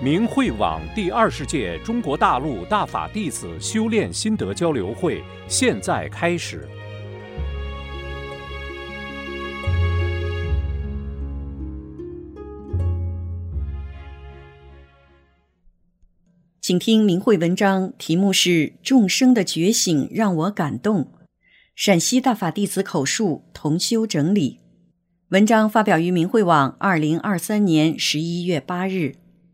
明慧网第20届中国大陆大法弟子修炼心得交流会现在开始。 请听明慧文章，题目是《众生的觉醒让我感动》，陕西大法弟子口述，同修整理。文章发表于明慧网2023年11月8日。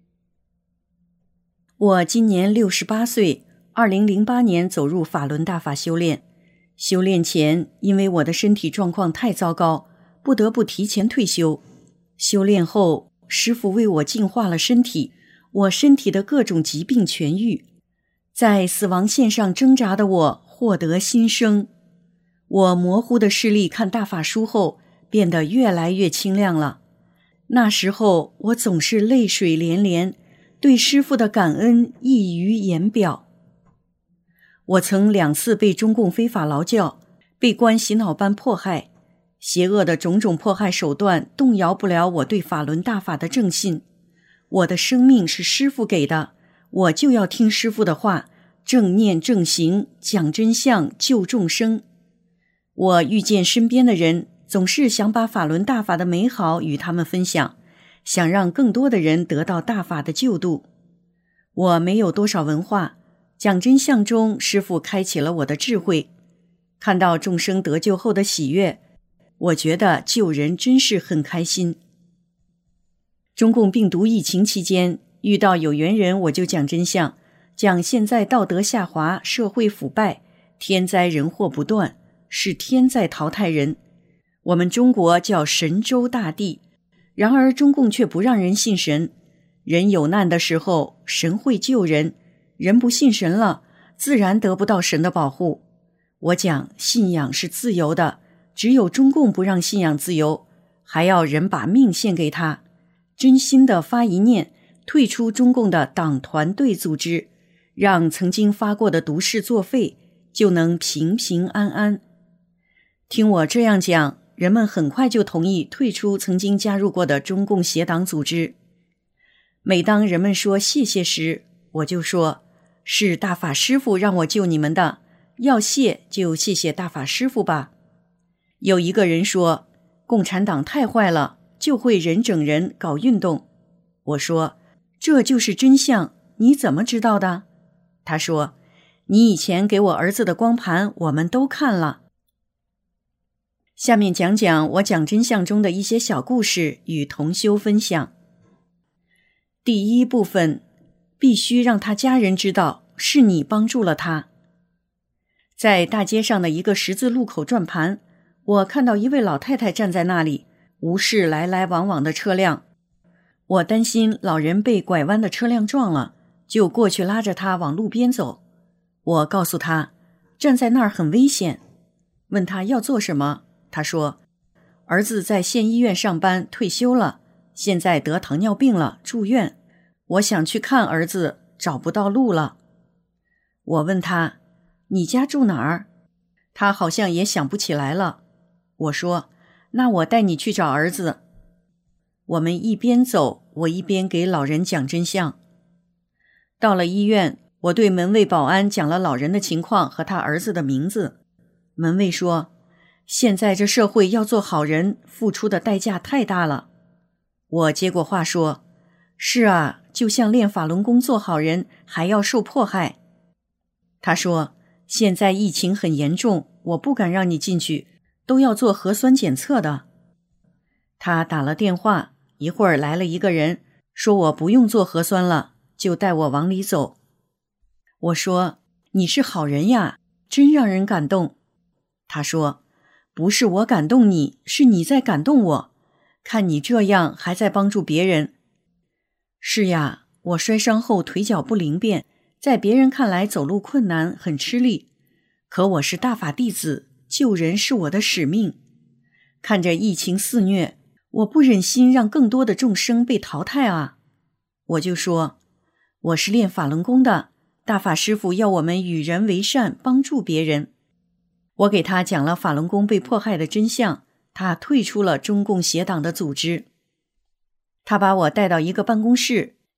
我今年68岁，2008年走入法轮大法修炼。修炼前，因为我的身体状况太糟糕，不得不提前退休。修炼后，师父为我净化了身体，我身体的各种疾病痊愈。在死亡线上挣扎的我获得新生。我模糊的视力看大法书后，变得越来越清亮了。那时候我总是泪水连连，对师父的感恩溢于言表。我曾2次被中共非法劳教，被关洗脑班迫害，邪恶的种种迫害手段动摇不了我对法轮大法的正信。我的生命是师父给的，我就要听师父的话，正念正行，讲真相，救众生。我遇见身边的人，总是想把法轮大法的美好与他们分享，想让更多的人得到大法的救度。我没有多少文化，讲真相中，师父开启了我的智慧，看到众生得救后的喜悦，我觉得救人真是很开心。中共病毒疫情期间，遇到有缘人我就讲真相，讲现在道德下滑，社会腐败，天灾人祸不断，是天在淘汰人。我们中国叫神州大地，然而中共却不让人信神。人有难的时候，神会救人，人不信神了，自然得不到神的保护。我讲信仰是自由的，只有中共不让信仰自由，还要人把命献给他。真心的发一念，退出中共的党团队组织，让曾经发过的毒誓作废，就能平平安安。听我这样讲，人们很快就同意退出曾经加入过的中共邪党组织。每当人们说谢谢时，我就说，是大法师父让我救你们的，要谢就谢谢大法师父吧。有一个人说，共产党太坏了，就会人整人搞运动。我说，这就是真相，你怎么知道的？他说，你以前给我儿子的光盘我们都看了。下面讲讲我讲真相中的一些小故事与同修分享。第一部分，必须让他家人知道是你帮助了他。在大街上的一个十字路口转盘，我看到一位老太太站在那里，无视来来往往的车辆。我担心老人被拐弯的车辆撞了，就过去拉着他往路边走。我告诉他，站在那儿很危险。问他要做什么，他说，儿子在县医院上班，退休了，现在得糖尿病了，住院。我想去看儿子，找不到路了。我问他，你家住哪儿？他好像也想不起来了。我说，那我带你去找儿子。我们一边走，我一边给老人讲真相。到了医院，我对门卫保安讲了老人的情况和他儿子的名字。门卫说，现在这社会要做好人，付出的代价太大了。我接过话说，是啊，就像练法轮功做好人，还要受迫害。他说，现在疫情很严重，我不敢让你进去，都要做核酸检测的。他打了电话，一会儿来了一个人，说我不用做核酸了，就带我往里走。我说，你是好人呀，真让人感动。他说，不是我感动你，是你在感动我，看你这样还在帮助别人。是呀，我摔伤后腿脚不灵便，在别人看来走路困难，很吃力。可我是大法弟子，救人是我的使命。看着疫情肆虐，我不忍心让更多的众生被淘汰啊。我就说，我是练法轮功的，大法师父要我们与人为善，帮助别人。我给他讲了法轮功被迫害的真相，他退出了中共邪党的组织。他把我带到一个办公室，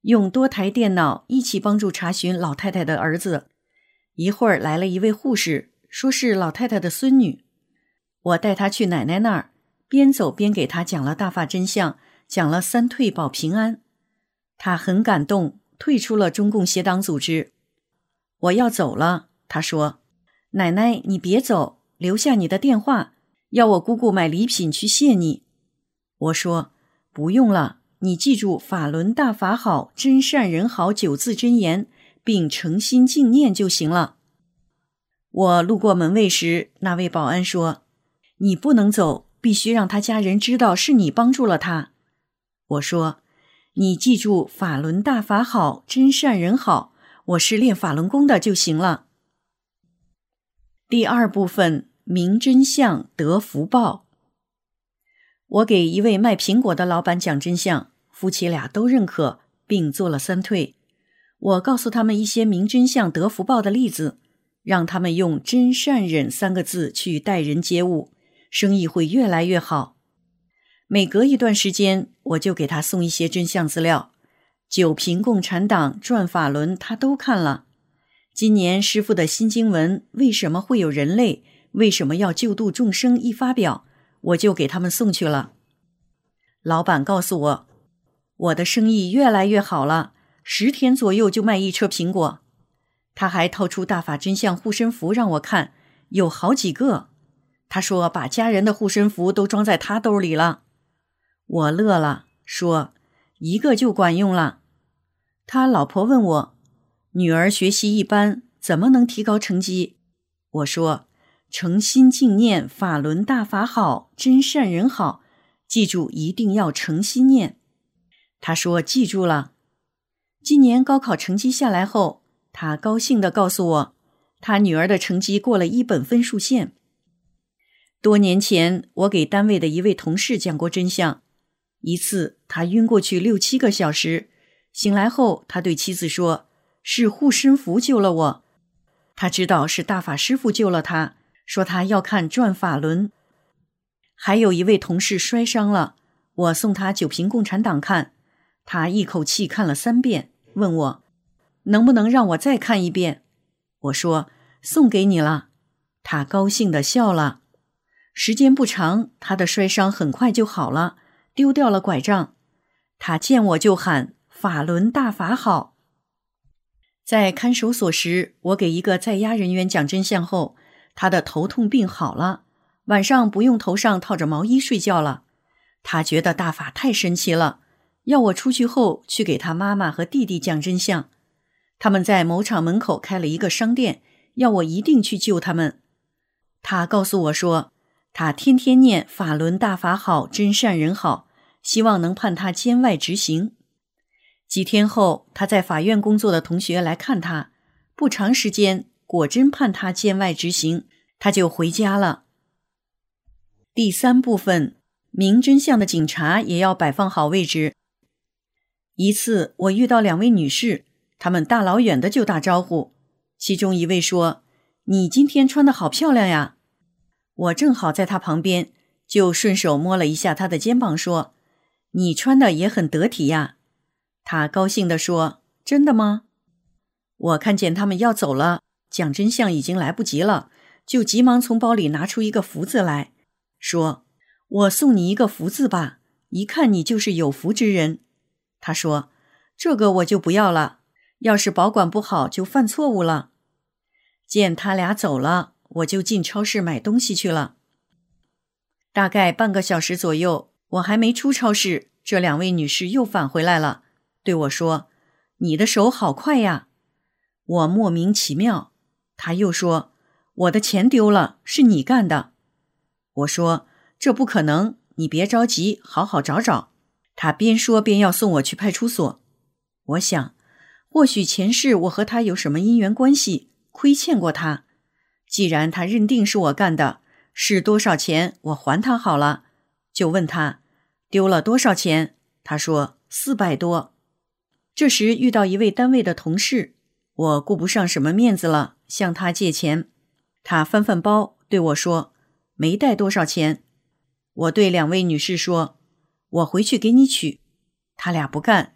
用多台电脑一起帮助查询老太太的儿子。一会儿来了一位护士，说是老太太的孙女。我带她去奶奶那儿，边走边给她讲了大法真相，讲了三退保平安。她很感动，退出了中共协党组织。我要走了，她说，奶奶你别走，留下你的电话，要我姑姑买礼品去谢你。我说不用了，你记住法轮大法好，真善人好9字真言，并诚心敬念就行了。我路过门卫时，那位保安说，你不能走，必须让他家人知道是你帮助了他。我说，你记住法轮大法好，真善人好，我是练法轮功的就行了。第2部分，明真相得福报。我给一位卖苹果的老板讲真相，夫妻俩都认可，并做了3退。我告诉他们一些明真相得福报的例子，让他们用真善忍3个字去待人接物，生意会越来越好。每隔一段时间，我就给他送一些真相资料。九评共产党、转法轮他都看了。今年师父的新经文为什么会有人类，为什么要救度众生一发表，我就给他们送去了。老板告诉我，我的生意越来越好了，10天左右就卖1车苹果。他还掏出大法真相护身符让我看，有好几个。他说把家人的护身符都装在他兜里了。我乐了，说1个就管用了。他老婆问我，女儿学习一般，怎么能提高成绩？我说，诚心敬念法轮大法好，真善人好，记住一定要诚心念。他说记住了。今年高考成绩下来后，他高兴地告诉我，他女儿的成绩过了1本分数线。多年前，我给单位的一位同事讲过真相。一次，他晕过去6、7个小时，醒来后，他对妻子说，是护身符救了我。他知道是大法师父救了他，说他要看转法轮。还有一位同事摔伤了，我送他九评共产党看，他一口气看了3遍，问我能不能让我再看1遍。我说送给你了。他高兴地笑了。时间不长，他的摔伤很快就好了，丢掉了拐杖。他见我就喊法轮大法好。在看守所时，我给一个在押人员讲真相后，他的头痛病好了，晚上不用头上套着毛衣睡觉了。他觉得大法太神奇了，要我出去后去给他妈妈和弟弟讲真相。他们在某厂门口开了一个商店，要我一定去救他们。他告诉我说，他天天念法轮大法好，真善人好，希望能判他监外执行。几天后，他在法院工作的同学来看他，不长时间，果真判他监外执行，他就回家了。第3部分，明真相的警察也要摆放好位置。一次，我遇到2位女士，她们大老远的就打招呼，其中一位说，你今天穿得好漂亮呀。我正好在她旁边，就顺手摸了一下她的肩膀说，你穿的也很得体呀。她高兴地说，真的吗？我看见他们要走了，讲真相已经来不及了，就急忙从包里拿出一个福字来，说，我送你一个福字吧，一看你就是有福之人。他说，这个我就不要了，要是保管不好就犯错误了。见他俩走了，我就进超市买东西去了。大概半个小时左右，我还没出超市，这2位女士又返回来了，对我说，你的手好快呀。我莫名其妙。他又说，我的钱丢了，是你干的。我说，这不可能，你别着急，好好找找。他边说边要送我去派出所。我想，或许前世我和他有什么因缘关系，亏欠过他。既然他认定是我干的，是多少钱我还他好了。就问他，丢了多少钱？他说400多。这时遇到一位单位的同事，我顾不上什么面子了，向他借钱。他翻翻包对我说，没带多少钱。我对2位女士说，我回去给你取。他俩不干，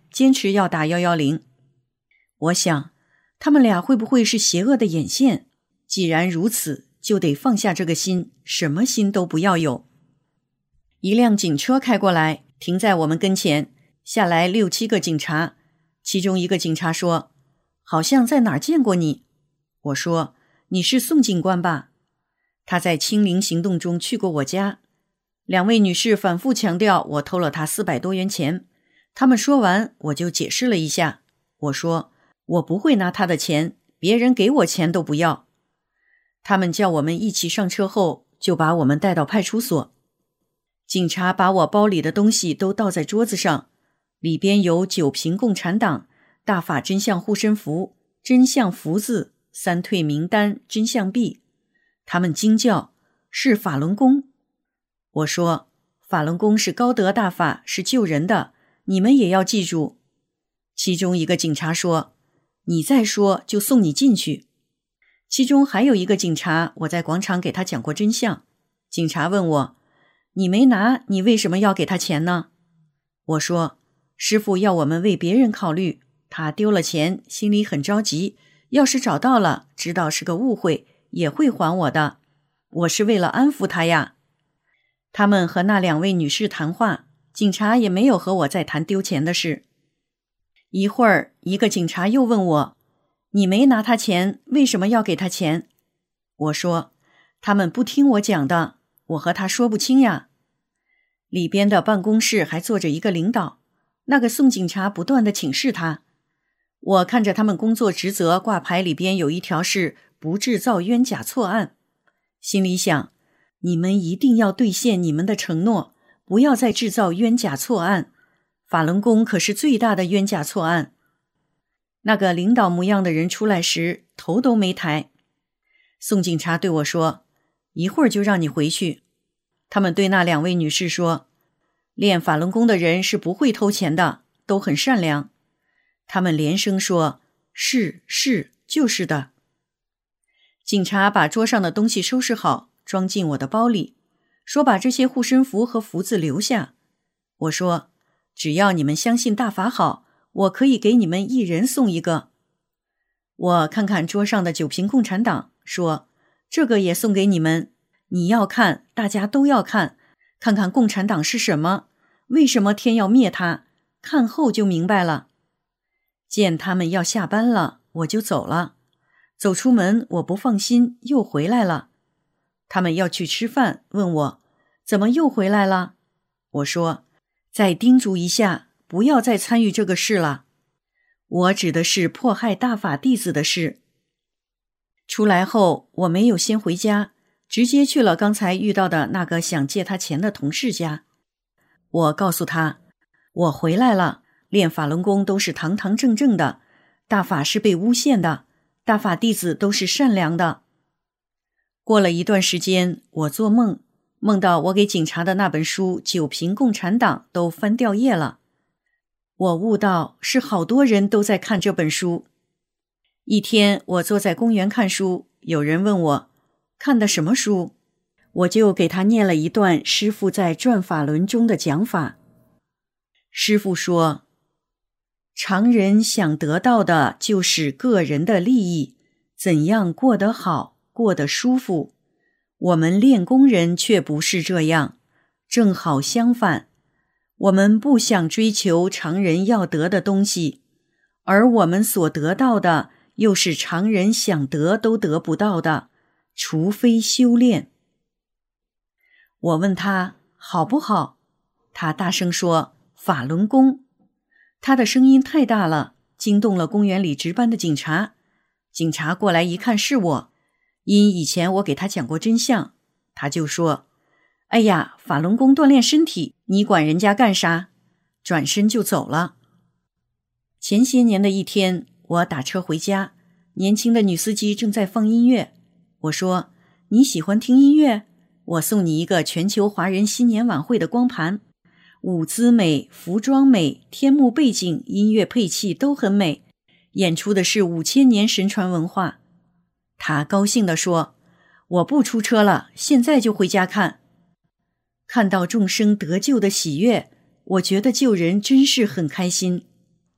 坚持要打110。我想，他们俩会不会是邪恶的眼线？既然如此，就得放下这个心，什么心都不要有。一辆警车开过来，停在我们跟前，下来6、7个警察。其中一个警察说：“好像在哪儿见过你。”我说：“你是宋警官吧？”他在清零行动中去过我家。2位女士反复强调我偷了他400多元钱。他们说完，我就解释了一下。我说：“我不会拿他的钱，别人给我钱都不要。”他们叫我们一起上车后，就把我们带到派出所。警察把我包里的东西都倒在桌子上，里边有9瓶共产党、大法真相护身符、真相福字、3退名单、真相币。他们惊叫：“是法轮功！”我说：“法轮功是高德大法，是救人的，你们也要记住。”其中一个警察说：“你再说就送你进去。”其中还有一个警察，我在广场给他讲过真相。警察问我：“你没拿，你为什么要给他钱呢？”我说：“师父要我们为别人考虑，他丢了钱，心里很着急，要是找到了，知道是个误会，也会还我的。我是为了安抚他呀。”他们和那2位女士谈话，警察也没有和我再谈丢钱的事。一会儿，一个警察又问我：“你没拿他钱，为什么要给他钱？”我说：“他们不听我讲的，我和他说不清呀。”里边的办公室还坐着一个领导，那个宋警察不断地请示他。我看着他们工作职责挂牌里边有一条是不制造冤假错案，心里想，你们一定要兑现你们的承诺，不要再制造冤假错案。法轮功可是最大的冤假错案。那个领导模样的人出来时，头都没抬。宋警察对我说：“一会儿就让你回去。”他们对那2位女士说：“练法轮功的人是不会偷钱的，都很善良。”他们连声说：“是，就是的。”警察把桌上的东西收拾好，装进我的包里，说把这些护身符和符字留下。我说：“只要你们相信大法好，我可以给你们1人送1个。”我看看桌上的9瓶共产党，说：“这个也送给你们，你要看，大家都要看，看看共产党是什么，为什么天要灭它，看后就明白了。”见他们要下班了，我就走了。走出门，我不放心，又回来了。他们要去吃饭，问我怎么又回来了。我说：“再叮嘱一下，不要再参与这个事了。”我指的是迫害大法弟子的事。出来后，我没有先回家，直接去了刚才遇到的那个想借他钱的同事家。我告诉他，我回来了，练法轮功都是堂堂正正的，大法是被诬陷的，大法弟子都是善良的。过了一段时间，我做梦，梦到我给警察的那本书《9瓶共产党》都翻掉页了。我悟到是好多人都在看这本书。一天，我坐在公园看书，有人问我看的什么书，我就给他念了一段师父在《转法轮》中的讲法。师父说，常人想得到的就是个人的利益，怎样过得好，过得舒服。我们练功人却不是这样，正好相反。我们不想追求常人要得的东西，而我们所得到的又是常人想得都得不到的，除非修炼。我问他好不好，他大声说法轮功。他的声音太大了，惊动了公园里值班的警察。警察过来一看是我，因以前我给他讲过真相，他就说，哎呀，法轮功锻炼身体，你管人家干啥？转身就走了。前些年的一天，我打车回家，年轻的女司机正在放音乐。我说，你喜欢听音乐？我送你一个全球华人新年晚会的光盘，舞姿美，服装美，天幕背景，音乐配器都很美，演出的是5000年神传文化。他高兴地说，我不出车了，现在就回家看。看到众生得救的喜悦，我觉得救人真是很开心。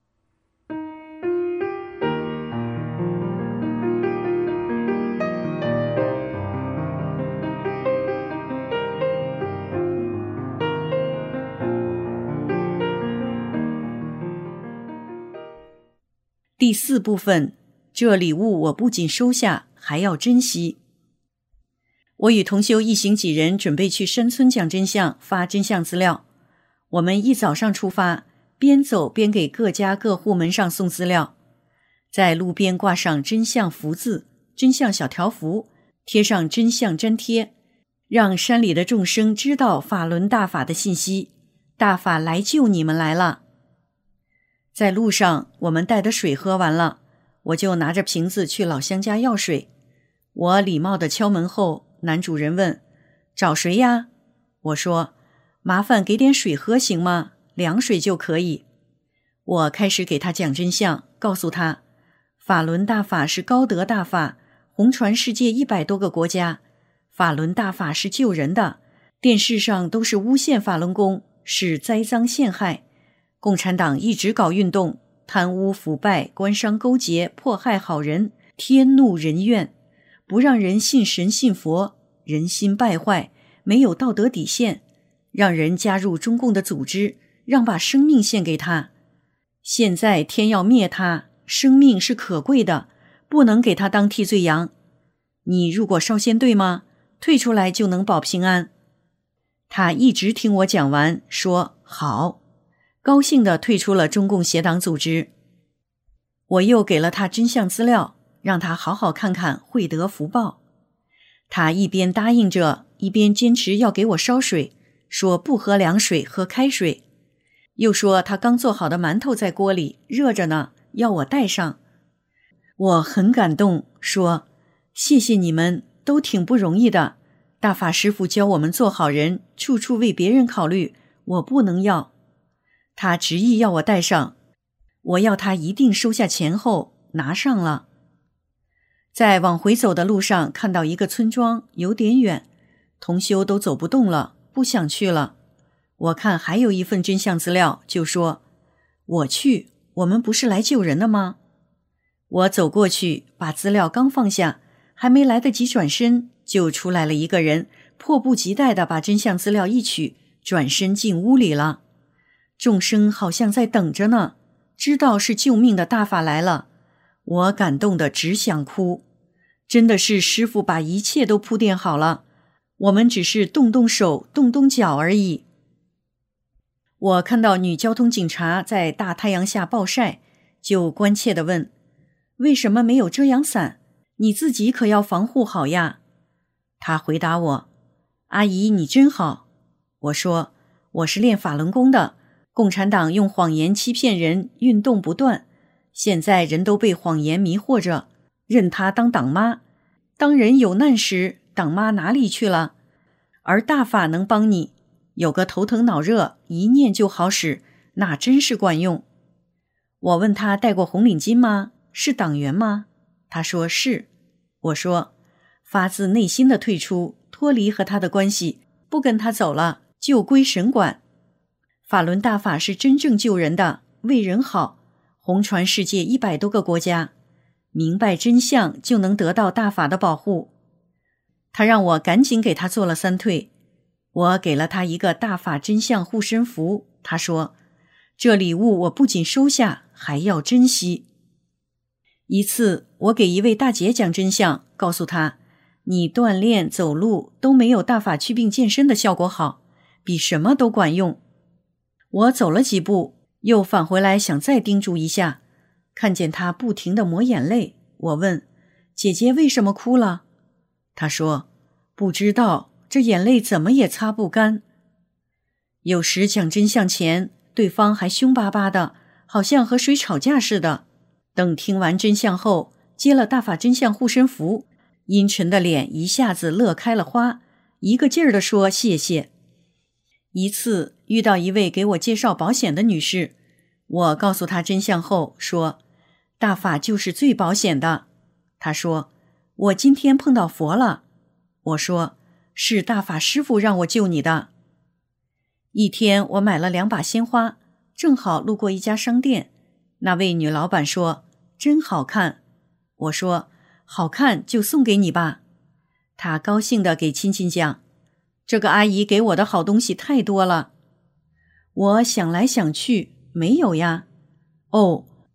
第4部分，这礼物我不仅收下，还要珍惜。我与同修一行几人准备去山村讲真相，发真相资料。我们一早上出发，边走边给各家各户门上送资料，在路边挂上真相福字、真相小条幅，贴上真相粘贴，让山里的众生知道法轮大法的信息，大法来救你们来了。在路上，我们带的水喝完了，我就拿着瓶子去老乡家要水。我礼貌地敲门后，男主人问：找谁呀？我说：麻烦给点水喝行吗？凉水就可以。我开始给他讲真相，告诉他法轮大法是高德大法，红传世界100多个国家，法轮大法是救人的，电视上都是诬陷法轮功，是栽赃陷害。共产党一直搞运动，贪污腐败，官商勾结，迫害好人，天怒人怨，不让人信神信佛，人心败坏，没有道德底线，让人加入中共的组织，让把生命献给他。现在天要灭他，生命是可贵的，不能给他当替罪羊。你如果稍先对吗？退出来就能保平安。他一直听我讲完，说好，高兴地退出了中共邪党组织。我又给了他真相资料，让他好好看看，会得福报。他一边答应着，一边坚持要给我烧水，说不喝凉水，喝开水。又说他刚做好的馒头在锅里，热着呢，要我带上。我很感动，说谢谢你们，都挺不容易的。大法师父教我们做好人，处处为别人考虑，我不能要。他执意要我带上，我要他一定收下钱后拿上了。在往回走的路上，看到一个村庄，有点远，同修都走不动了，不想去了。我看还有一份真相资料，就说我去，我们不是来救人的吗？我走过去，把资料刚放下，还没来得及转身，就出来了一个人，迫不及待地把真相资料一取，转身进屋里了。众生好像在等着呢，知道是救命的大法来了，我感动得只想哭。真的是师父把一切都铺垫好了，我们只是动动手，动动脚而已。我看到女交通警察在大太阳下暴晒，就关切地问：为什么没有遮阳伞？你自己可要防护好呀。她回答我：阿姨你真好。我说：我是练法轮功的，共产党用谎言欺骗人，运动不断，现在人都被谎言迷惑着，认他当党妈。当人有难时，党妈哪里去了？而大法能帮你，有个头疼脑热，一念就好使，那真是管用。我问他戴过红领巾吗？是党员吗？他说是。我说发自内心的退出，脱离和他的关系，不跟他走了，就归神管。法轮大法是真正救人的，为人好，红传世界100多个国家，明白真相就能得到大法的保护。他让我赶紧给他做了3退，我给了他一个大法真相护身符，他说这礼物我不仅收下，还要珍惜。一次我给一位大姐讲真相，告诉她你锻炼走路都没有大法祛病健身的效果好，比什么都管用。我走了几步，又返回来想再叮嘱一下，看见她不停地抹眼泪，我问姐姐为什么哭了？她说不知道，这眼泪怎么也擦不干。有时讲真相前，对方还凶巴巴的，好像和谁吵架似的。等听完真相后，接了大法真相护身符，阴沉的脸一下子乐开了花，一个劲儿地说谢谢。一次遇到一位给我介绍保险的女士，我告诉她真相后说大法就是最保险的。她说我今天碰到佛了。我说是大法师父让我救你的。一天我买了2把鲜花，正好路过一家商店，那位女老板说真好看。我说好看就送给你吧。她高兴地给亲戚讲，这个阿姨给我的好东西太多了。我想来想去，没有呀。哦，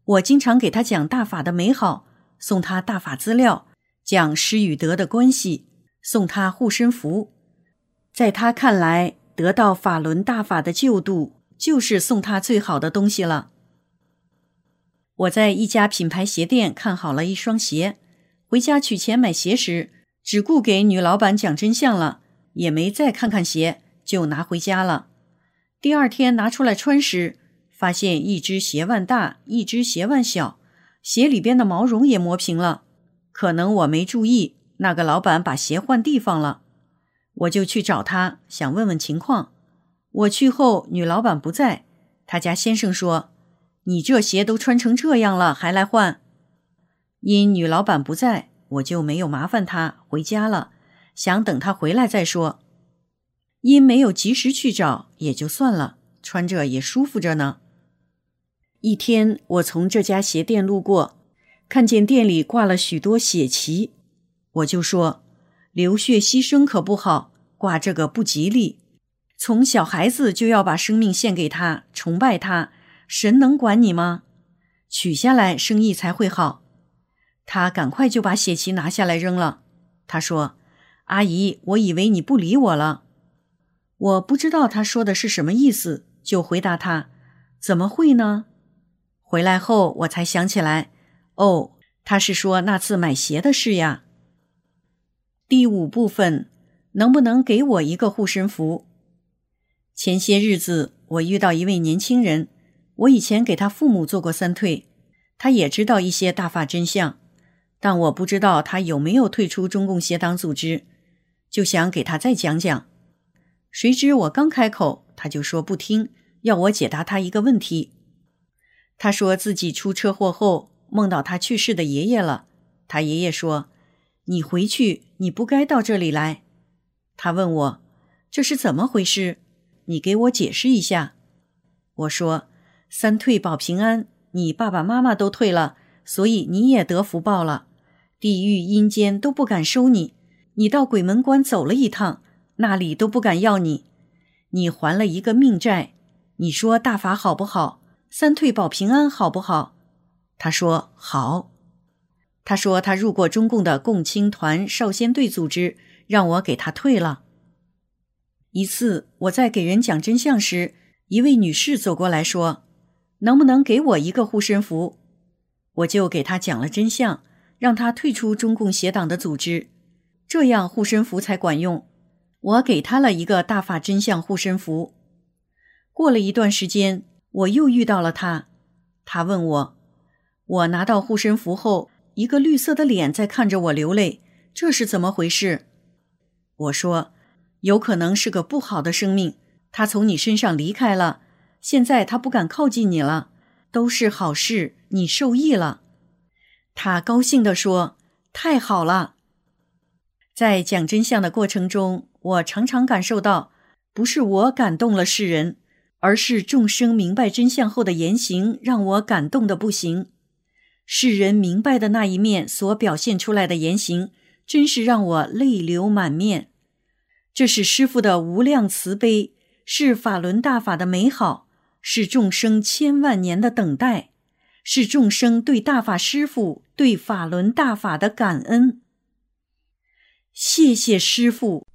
我经常给他讲大法的美好，送他大法资料，讲失与得的关系，送他护身符。在他看来，得到法轮大法的救度，就是送他最好的东西了。我在一家品牌鞋店看好了一双鞋，回家取钱买鞋时，只顾给女老板讲真相了，也没再看看鞋，就拿回家了。第二天拿出来穿时，发现一只鞋腕大，一只鞋腕小，鞋里边的毛绒也磨平了。可能我没注意，那个老板把鞋换地方了。我就去找他，想问问情况。我去后，女老板不在，他家先生说，你这鞋都穿成这样了，还来换？因女老板不在，我就没有麻烦他，回家了，想等他回来再说。因没有及时去找，也就算了，穿着也舒服着呢。一天，我从这家鞋店路过，看见店里挂了许多血旗，我就说，流血牺牲可不好，挂这个不吉利。从小孩子就要把生命献给他，崇拜他，神能管你吗？取下来生意才会好。他赶快就把血旗拿下来扔了。他说，阿姨，我以为你不理我了。我不知道他说的是什么意思，就回答他，怎么会呢？回来后我才想起来，哦，他是说那次买鞋的事呀。第5部分，能不能给我一个护身符？前些日子我遇到一位年轻人，我以前给他父母做过3退，他也知道一些大法真相，但我不知道他有没有退出中共邪党组织，就想给他再讲讲。谁知我刚开口，他就说不听，要我解答他一个问题。他说自己出车祸后梦到他去世的爷爷了，他爷爷说，你回去，你不该到这里来。他问我，这是怎么回事？你给我解释一下。我说，3退保平安，你爸爸妈妈都退了，所以你也得福报了。地狱阴间都不敢收你，你到鬼门关走了一趟，那里都不敢要你。你还了一个命债，你说大法好不好？3退保平安好不好？他说好。他说他入过中共的共青团少先队组织，让我给他退了。一次我在给人讲真相时，一位女士走过来说，能不能给我一个护身符？我就给她讲了真相，让她退出中共邪党的组织，这样护身符才管用。我给她了一个大法真相护身符。过了一段时间，我又遇到了她，她问我，我拿到护身符后，一个绿色的脸在看着我流泪，这是怎么回事？我说，有可能是个不好的生命，他从你身上离开了，现在他不敢靠近你了，都是好事，你受益了。他高兴地说，太好了。在讲真相的过程中，我常常感受到，不是我感动了世人，而是众生明白真相后的言行让我感动得不行。世人明白的那一面所表现出来的言行，真是让我泪流满面。这是师父的无量慈悲，是法轮大法的美好，是众生千万年的等待，是众生对大法师父、对法轮大法的感恩。谢谢师父。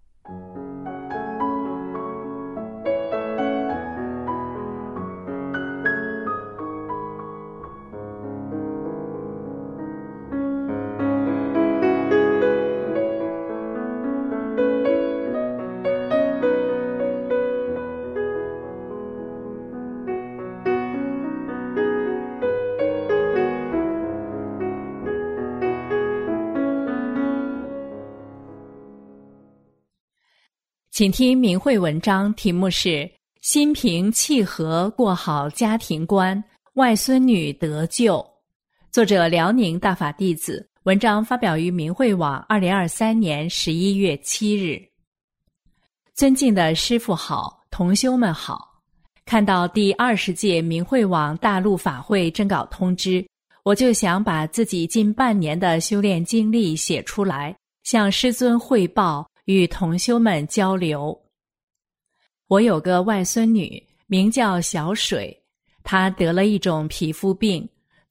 请听明慧文章，题目是心平气和过好家庭观，外孙女得救。作者辽宁大法弟子，文章发表于明慧网2023年11月7日。尊敬的师父好，同修们好。看到第20届明慧网大陆法会征稿通知，我就想把自己近半年的修炼经历写出来，向师尊汇报，与同修们交流。我有个外孙女，名叫小水，她得了一种皮肤病，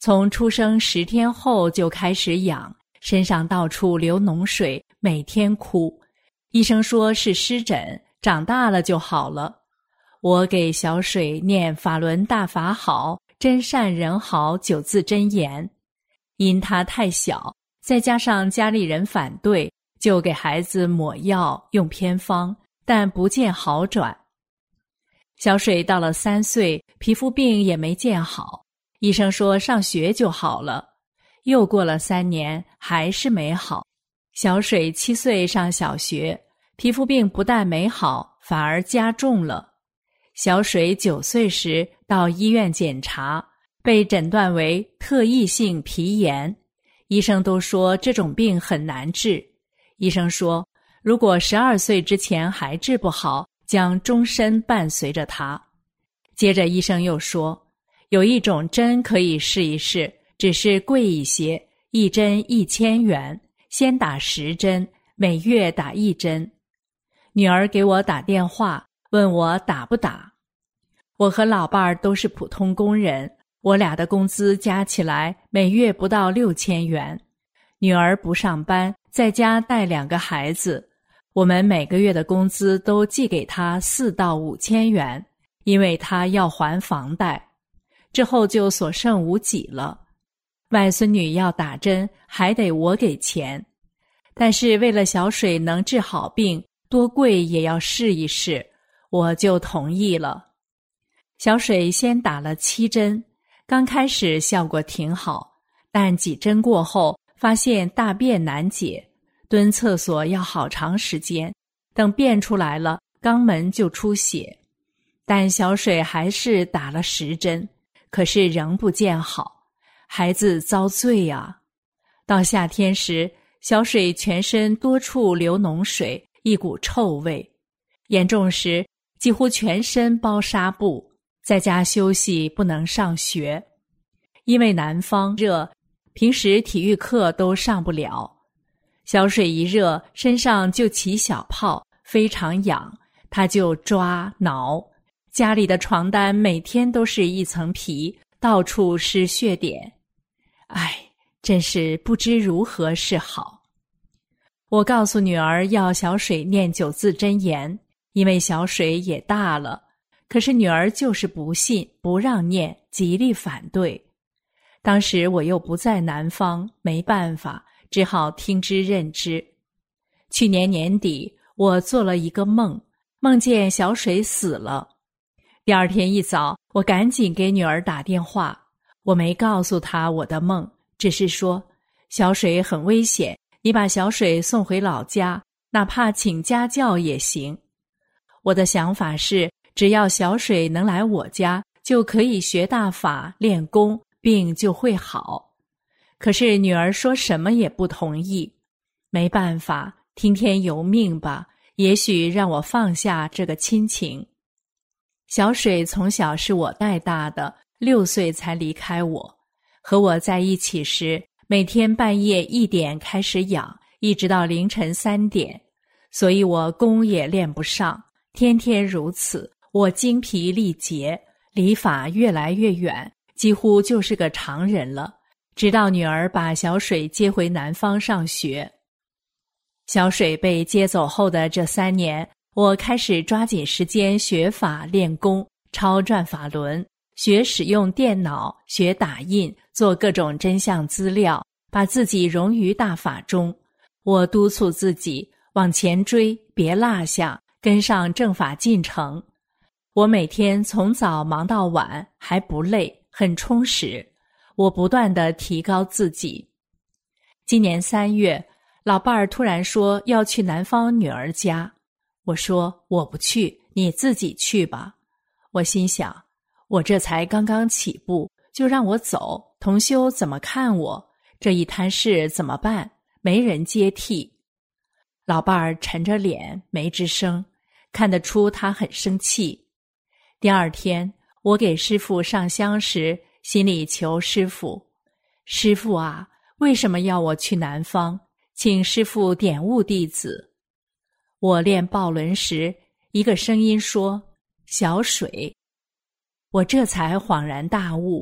从出生10天后就开始痒，身上到处流脓水，每天哭。医生说是湿疹，长大了就好了。我给小水念法轮大法好，真善人好9字真言。因他太小，再加上家里人反对，就给孩子抹药用偏方，但不见好转。小水到了3岁，皮肤病也没见好，医生说上学就好了。又过了3年，还是没好。小水7岁上小学，皮肤病不但没好，反而加重了。小水9岁时到医院检查，被诊断为特异性皮炎。医生都说这种病很难治。医生说，如果12岁之前还治不好，将终身伴随着他。接着医生又说，有一种针可以试一试，只是贵一些，一针1000元，先打10针，每月打1针。女儿给我打电话，问我打不打。我和老伴儿都是普通工人，我俩的工资加起来每月不到6000元。女儿不上班，在家带2个孩子，我们每个月的工资都寄给她4到5千元，因为她要还房贷。之后就所剩无几了。外孙女要打针，还得我给钱。但是为了小水能治好病，多贵也要试一试，我就同意了。小水先打了7针，刚开始效果挺好，但几针过后发现大便难解，蹲厕所要好长时间，等便出来了，肛门就出血。但小水还是打了10针，可是仍不见好，孩子遭罪啊。到夏天时，小水全身多处流脓水，一股臭味，严重时几乎全身包纱布，在家休息，不能上学。因为南方热，平时体育课都上不了。小水一热，身上就起小泡，非常痒，他就抓挠。家里的床单每天都是一层皮，到处是血点。唉，真是不知如何是好。我告诉女儿要小水念9字真言，因为小水也大了，可是女儿就是不信，不让念，极力反对。当时我又不在南方，没办法，只好听之任之。去年年底，我做了一个梦，梦见小水死了。第2天一早，我赶紧给女儿打电话，我没告诉她我的梦，只是说，小水很危险，你把小水送回老家，哪怕请家教也行。我的想法是，只要小水能来我家，就可以学大法练功，病就会好。可是女儿说什么也不同意。没办法，听天由命吧，也许让我放下这个亲情。小水从小是我带大的，6岁才离开我。和我在一起时，每天半夜1点开始痒，一直到凌晨3点，所以我功也练不上，天天如此，我精疲力竭，离法越来越远，几乎就是个常人了。直到女儿把小水接回南方上学。小水被接走后的这3年，我开始抓紧时间学法练功，抄转法轮，学使用电脑，学打印，做各种真相资料，把自己融于大法中。我督促自己往前追，别落下，跟上正法进程。我每天从早忙到晚，还不累，很充实。我不断地提高自己。今年3月，老伴儿突然说要去南方女儿家。我说我不去，你自己去吧。我心想，我这才刚刚起步，就让我走，同修怎么看我？这一摊事怎么办？没人接替。老伴儿沉着脸，没吱声，看得出他很生气。第2天，我给师父上香时，心里求师父：师父啊，为什么要我去南方？请师父点悟弟子。我练抱轮时，一个声音说：小水。我这才恍然大悟，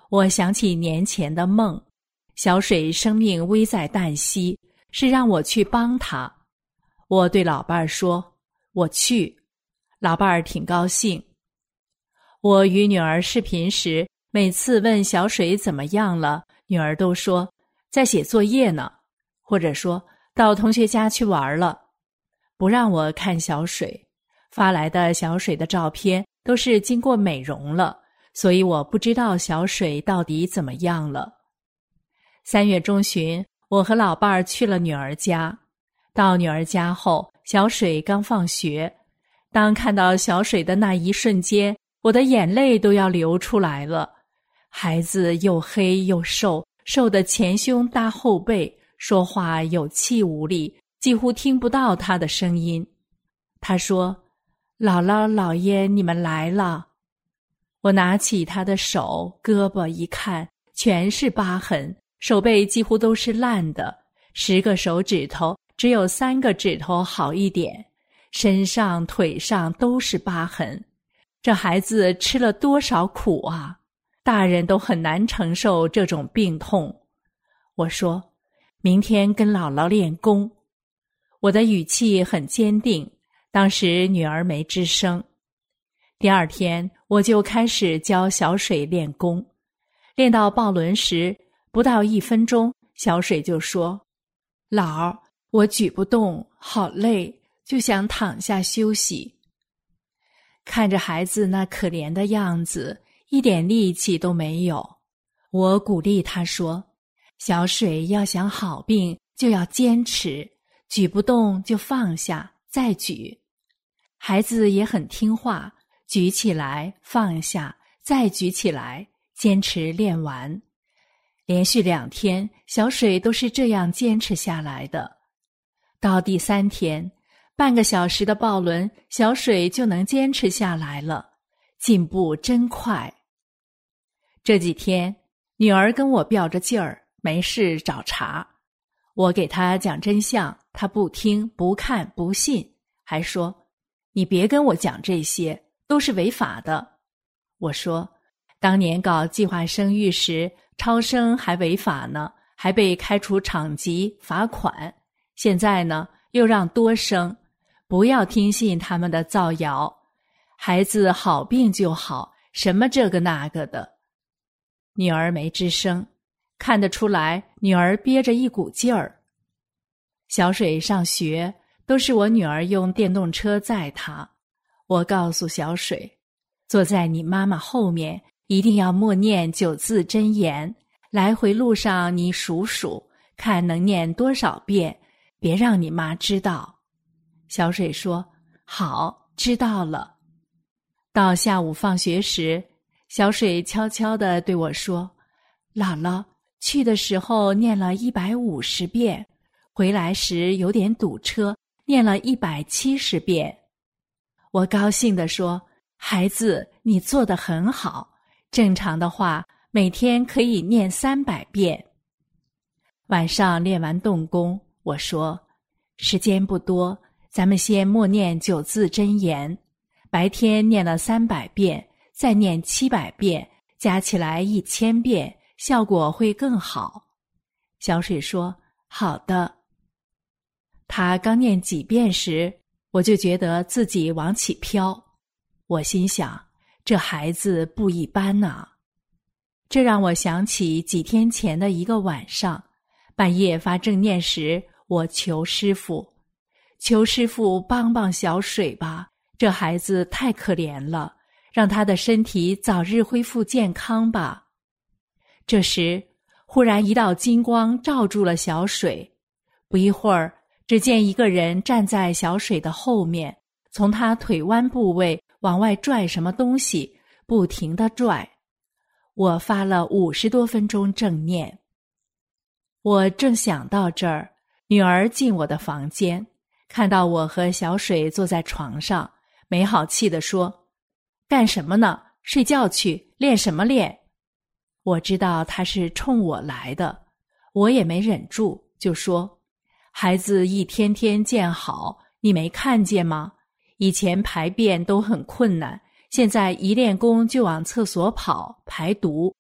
我想起年前的梦，小水生命危在旦夕，是让我去帮他。我对老伴儿说，我去。老伴儿挺高兴。我与女儿视频时，每次问小水怎么样了，女儿都说在写作业呢，或者说到同学家去玩了，不让我看小水。发来的小水的照片都是经过美容了，所以我不知道小水到底怎么样了。3月中旬，我和老伴儿去了女儿家。到女儿家后，小水刚放学。当看到小水的那一瞬间，我的眼泪都要流出来了。孩子又黑又瘦，瘦得前胸搭后背，说话有气无力，几乎听不到他的声音。他说，姥姥姥爷你们来了。我拿起他的手胳膊一看，全是疤痕，手背几乎都是烂的，10个手指头只有3个指头好一点，身上腿上都是疤痕。这孩子吃了多少苦啊，大人都很难承受这种病痛。我说，明天跟姥姥练功。我的语气很坚定，当时女儿没吱声。第2天，我就开始教小水练功。练到抱轮时，不到1分钟，小水就说，姥儿，我举不动，好累，就想躺下休息。看着孩子那可怜的样子，一点力气都没有，我鼓励他说，小水要想好病就要坚持，举不动就放下，再举。孩子也很听话，举起来放下，再举起来，坚持练完。连续2天，小水都是这样坚持下来的。到第3天，半个小时的抱轮，小水就能坚持下来了，进步真快。这几天，女儿跟我吊着劲儿，没事找茬。我给她讲真相，她不听、不看、不信，还说，你别跟我讲这些，都是违法的。我说，当年搞计划生育时，超生还违法呢，还被开除厂籍、罚款。现在呢，又让多生，不要听信他们的造谣。孩子好病就好，什么这个那个的。女儿没吱声，看得出来女儿憋着一股劲儿。小水上学，都是我女儿用电动车载她。我告诉小水，坐在你妈妈后面，一定要默念9字真言，来回路上你数数，看能念多少遍，别让你妈知道。小水说，好，知道了。到下午放学时，小水悄悄地对我说，姥姥，去的时候念了150遍，回来时有点堵车，念了170遍。我高兴地说，孩子，你做得很好，正常的话，每天可以念300遍。晚上练完动功，我说，时间不多，咱们先默念9字真言，白天念了300遍，再念700遍，加起来1000遍，效果会更好。小水说，好的。他刚念几遍时，我就觉得自己往起飘。我心想，这孩子不一般啊。这让我想起几天前的一个晚上，半夜发正念时，我求师父帮帮小水吧，这孩子太可怜了，让他的身体早日恢复健康吧。这时，忽然一道金光照住了小水，不一会儿，只见一个人站在小水的后面，从他腿弯部位往外拽什么东西，不停地拽。我发了50多分钟正念。我正想到这儿，女儿进我的房间，看到我和小水坐在床上，没好气地说，干什么呢？睡觉去，练什么练？我知道她是冲我来的，我也没忍住，就说，孩子一天天见好，你没看见吗？以前排便都很困难，现在一练功就往厕所跑，排毒，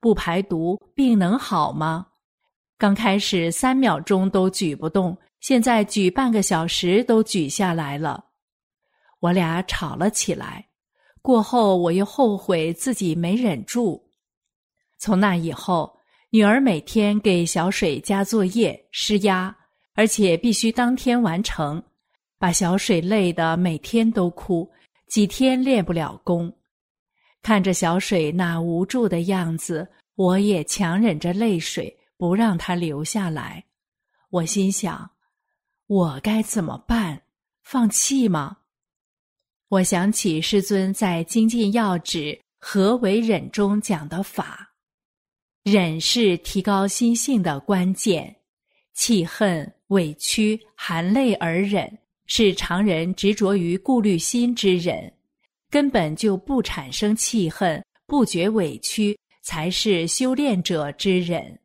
不排毒，病能好吗？刚开始3秒钟都举不动，现在举半个小时都举下来了。我俩吵了起来，过后我又后悔自己没忍住。从那以后，女儿每天给小水加作业施压，而且必须当天完成，把小水累得每天都哭，几天练不了功。看着小水那无助的样子，我也强忍着泪水，不让她流下来。我心想，我该怎么办？放弃吗？我想起师尊在《精进要旨何为忍》中讲的法，忍是提高心性的关键，气恨、委屈、含泪而忍，是常人执着于顾虑心之忍，根本就不产生气恨，不觉委屈，才是修炼者之忍。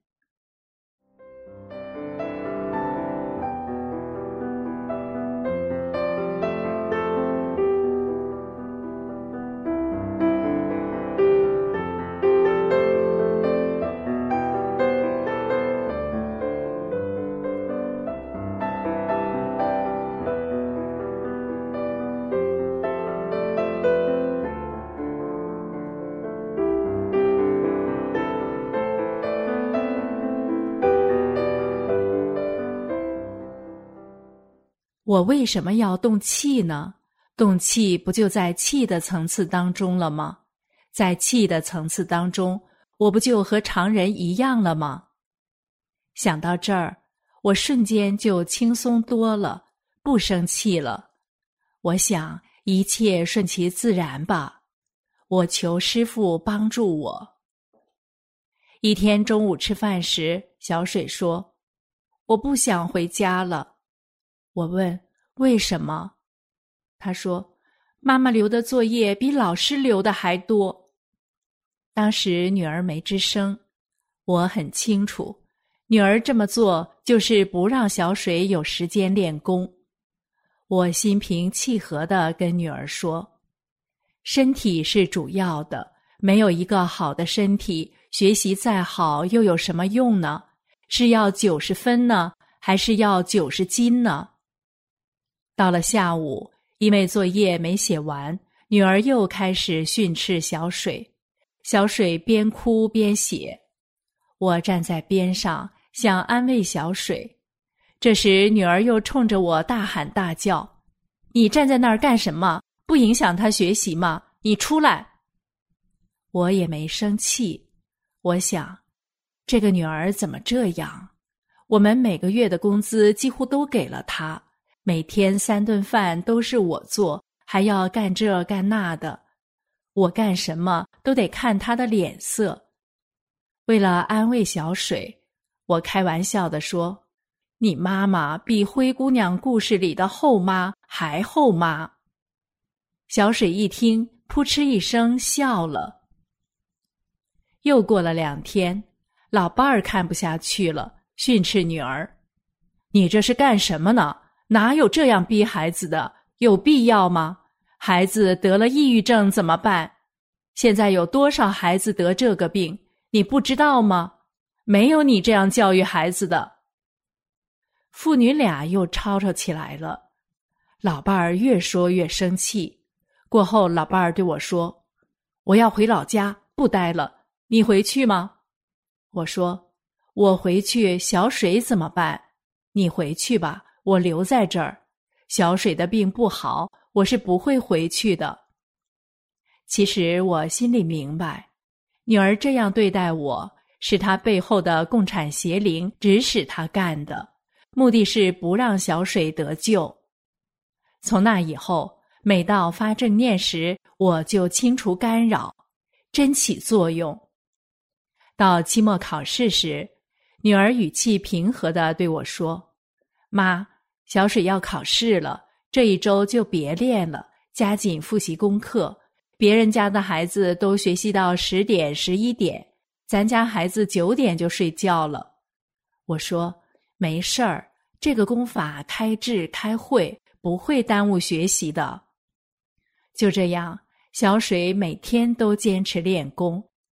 我为什么要动气呢？动气不就在气的层次当中了吗？在气的层次当中，我不就和常人一样了吗？想到这儿，我瞬间就轻松多了，不生气了。我想一切顺其自然吧。我求师父帮助我。一天中午吃饭时，小水说：“我不想回家了。”我问为什么？他说：“妈妈留的作业比老师留的还多。”当时女儿没吱声，我很清楚，女儿这么做就是不让小水有时间练功。我心平气和地跟女儿说：“身体是主要的，没有一个好的身体，学习再好又有什么用呢？是要90分呢，还是要90斤呢？”到了下午，因为作业没写完，女儿又开始训斥小水。小水边哭边写，我站在边上想安慰小水。这时女儿又冲着我大喊大叫：“你站在那儿干什么？不影响她学习吗？你出来！”我也没生气，我想，这个女儿怎么这样？我们每个月的工资几乎都给了她，每天3顿饭都是我做，还要干这干那的，我干什么都得看她的脸色。为了安慰小水，我开玩笑地说：“你妈妈比灰姑娘故事里的后妈还后妈。”小水一听，扑哧一声笑了。又过了2天，老伴儿看不下去了，训斥女儿：“你这是干什么呢？哪有这样逼孩子的？有必要吗？孩子得了抑郁症怎么办？现在有多少孩子得这个病，你不知道吗？没有你这样教育孩子的。”父女俩又吵吵起来了，老伴儿越说越生气。过后老伴儿对我说：“我要回老家，不待了，你回去吗？”我说：“我回去，小水怎么办？你回去吧，我留在这儿。小水的病不好，我是不会回去的。”其实我心里明白，女儿这样对待我，是她背后的共产邪灵指使她干的，目的是不让小水得救。从那以后，每到发正念时，我就清除干扰，真起作用。到期末考试时，女儿语气平和地对我说：“妈，小水要考试了，这一周就别练了，加紧复习功课。别人家的孩子都学习到10点、11点，咱家孩子9点就睡觉了。”我说：“没事儿，这个功法开智开会，不会耽误学习的。”就这样，小水每天都坚持练功，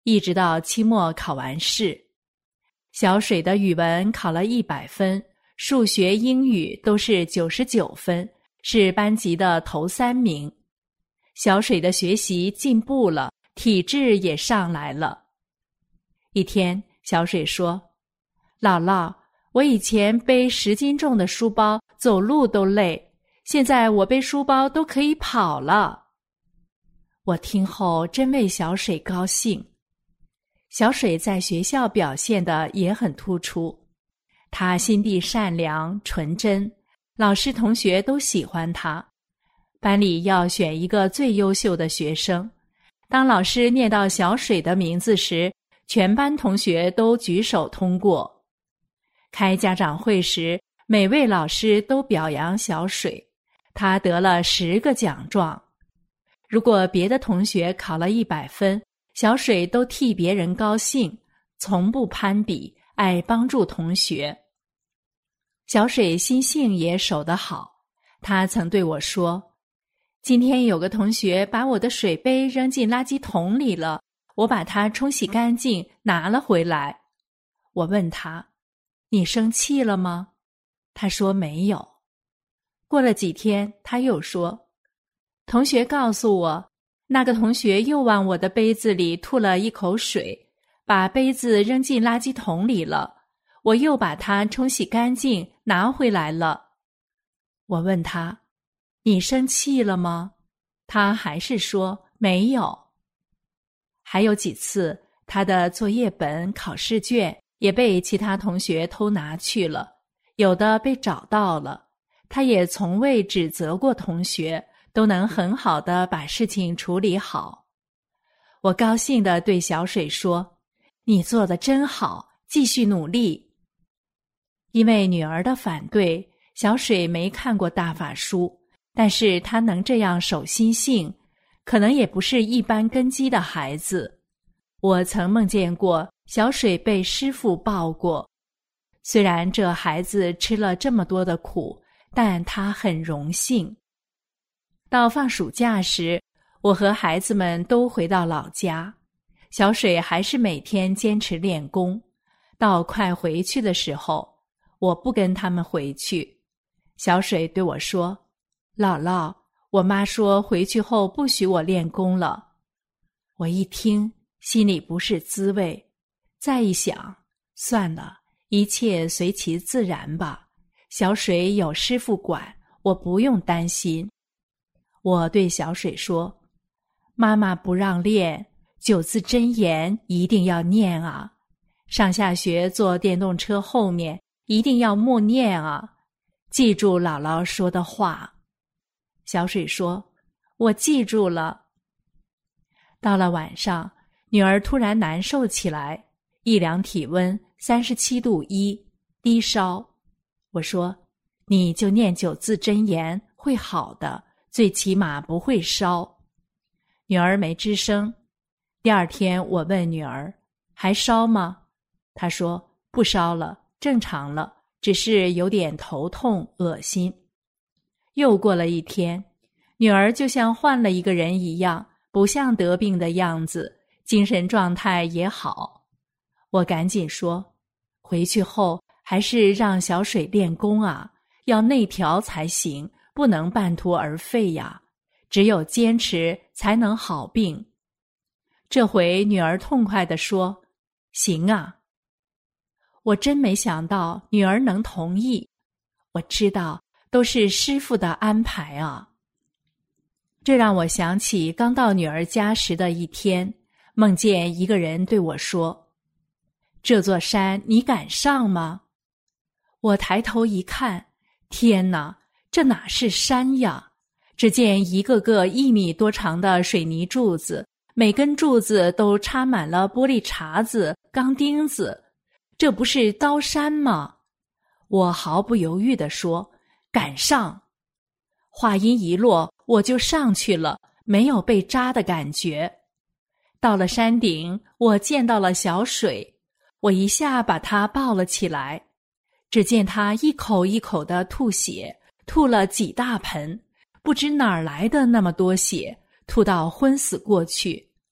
一直到期末考完试。小水的语文考了100分，数学、英语都是99分，是班级的头3名。小水的学习进步了，体质也上来了。一天，小水说：“姥姥，我以前背10斤重的书包，走路都累，现在我背书包都可以跑了。”我听后真为小水高兴。小水在学校表现得也很突出，他心地善良、纯真，老师同学都喜欢他。班里要选一个最优秀的学生，当老师念到小水的名字时，全班同学都举手通过。开家长会时，每位老师都表扬小水，他得了10个奖状。如果别的同学考了100分，小水都替别人高兴，从不攀比，爱帮助同学。小水心性也守得好，他曾对我说：“今天有个同学把我的水杯扔进垃圾桶里了，我把它冲洗干净，拿了回来。”我问他：“你生气了吗？”他说没有。过了几天，他又说：“同学告诉我，那个同学又往我的杯子里吐了一口水，把杯子扔进垃圾桶里了，我又把它冲洗干净，拿回来了。”我问他：“你生气了吗？”他还是说没有。还有几次，他的作业本、考试卷也被其他同学偷拿去了，有的被找到了，他也从未指责过同学，都能很好地把事情处理好。我高兴地对小水说：“你做得真好，继续努力。”因为女儿的反对，小水没看过大法书，但是她能这样守心性，可能也不是一般根基的孩子。我曾梦见过小水被师父抱过，虽然这孩子吃了这么多的苦，但他很荣幸。到放暑假时，我和孩子们都回到老家，小水还是每天坚持练功。到快回去的时候，我不跟他们回去。小水对我说：“姥姥，我妈说回去后不许我练功了。”我一听，心里不是滋味，再一想，算了，一切随其自然吧。小水有师父管，我不用担心。我对小水说：“妈妈不让练9字真言，一定要念啊！上下学坐电动车后面，一定要默念啊！记住姥姥说的话。”小水说：“我记住了。”到了晚上，女儿突然难受起来，一量体温37度1，低烧。我说：“你就念9字真言，会好的，最起码不会烧。”女儿没吱声。第二天我问女儿：“还烧吗？”她说：“不烧了，正常了，只是有点头痛、恶心。”又过了一天，女儿就像换了一个人一样，不像得病的样子，精神状态也好。我赶紧说：“回去后还是让小水练功啊，要内调才行，不能半途而废呀，只有坚持才能好病。”这回女儿痛快地说：“行啊。”我真没想到女儿能同意，我知道都是师父的安排啊。这让我想起刚到女儿家时的一天，梦见一个人对我说：“这座山你敢上吗？”我抬头一看，天哪，这哪是山呀？只见一个个1米多长的水泥柱子，每根柱子都插满了玻璃碴子、钢钉子，这不是刀山吗？我毫不犹豫地说：“敢上！”话音一落，我就上去了，没有被扎的感觉。到了山顶，我见到了小水，我一下把她抱了起来。只见她一口一口地吐血，吐了几大盆，不知哪儿来的那么多血，吐到昏死过去。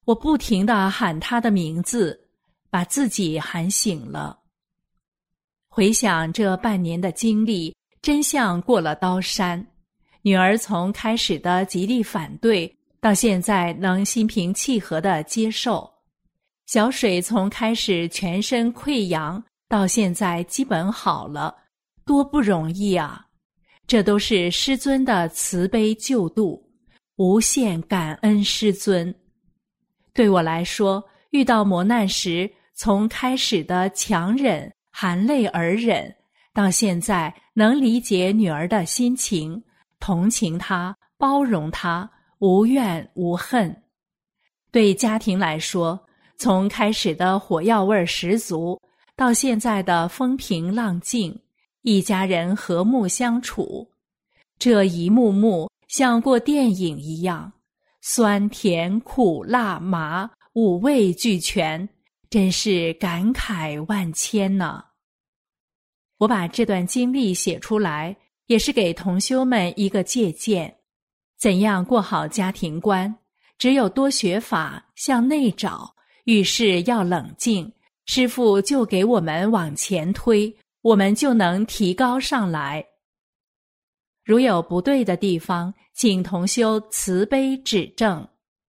我不停地喊他的名字，把自己喊醒了。回想这半年的经历，真像过了刀山。女儿从开始的极力反对，到现在能心平气和地接受；小水从开始全身溃疡，到现在基本好了，多不容易啊！这都是师尊的慈悲救度，无限感恩师尊。对我来说，遇到磨难时，从开始的强忍、含泪而忍，到现在能理解女儿的心情，同情她，包容她，无怨无恨。对家庭来说，从开始的火药味十足，到现在的风平浪静，一家人和睦相处，这一幕幕像过电影一样，酸甜苦辣麻五味俱全，真是感慨万千呢。我把这段经历写出来，也是给同修们一个借鉴，怎样过好家庭观，只有多学法，向内找，遇事要冷静，师父就给我们往前推，我们就能提高上来。如有不对的地方，请同修慈悲指正。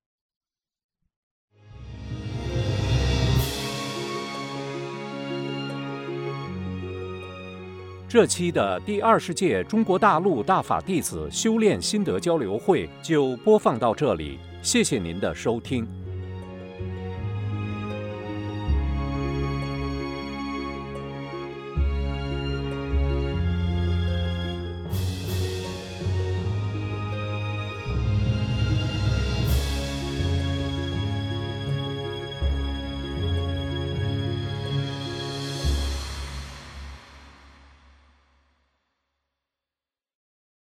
这期的第20届中国大陆大法弟子修炼心得交流会就播放到这里，谢谢您的收听。